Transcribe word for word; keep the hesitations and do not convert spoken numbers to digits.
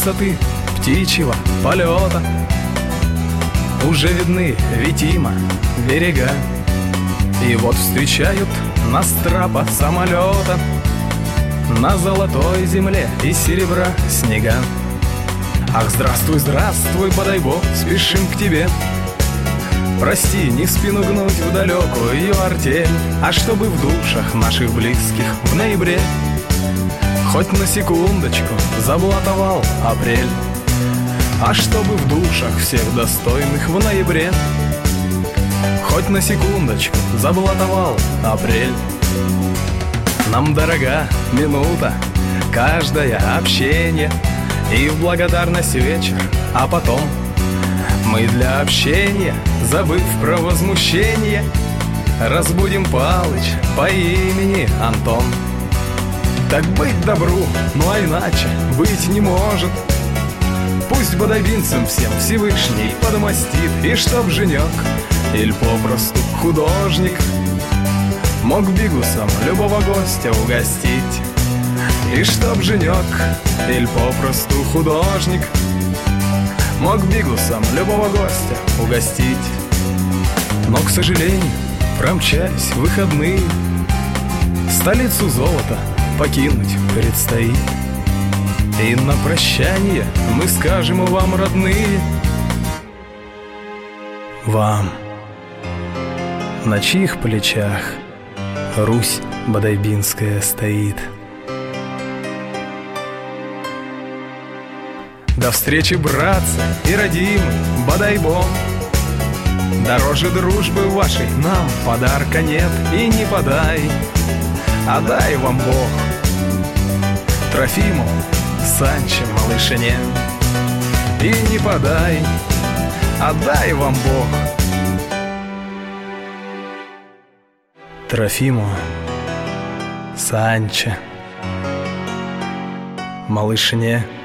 высоты птичьего полета уже видны Витима берега. И вот встречают нас трапа самолета на золотой земле из серебра снега. Ах, здравствуй, здравствуй, Бодайбо, спешим к тебе. Прости, не спину гнуть в далекую ее артель, а чтобы в душах наших близких в ноябре хоть на секундочку заблатовал апрель. А чтобы в душах всех достойных в ноябре хоть на секундочку заблатовал апрель. Нам дорога минута, каждое общение, и в благодарность вечер, а потом мы для общения, забыв про возмущение, разбудим Палыч по имени Антон. Так быть добру, ну а иначе быть не может. Пусть бодайбинцам всем Всевышний подмостит, и чтоб женек, или попросту художник, мог бигусом любого гостя угостить. И чтоб женек, или попросту художник, мог бигусом любого гостя угостить. Но, к сожалению, промчались выходные, столицу золота покинуть предстоит. И на прощание мы скажем вам, родные, вам, на чьих плечах Русь бодайбинская стоит. До встречи, братцы и родимый Бодайбо. Дороже дружбы вашей нам подарка нет, и не подай, а дай вам Бог Трофиму, Санче, малышине. И не подай, а дай вам Бог Трофиму, Санче, малышне.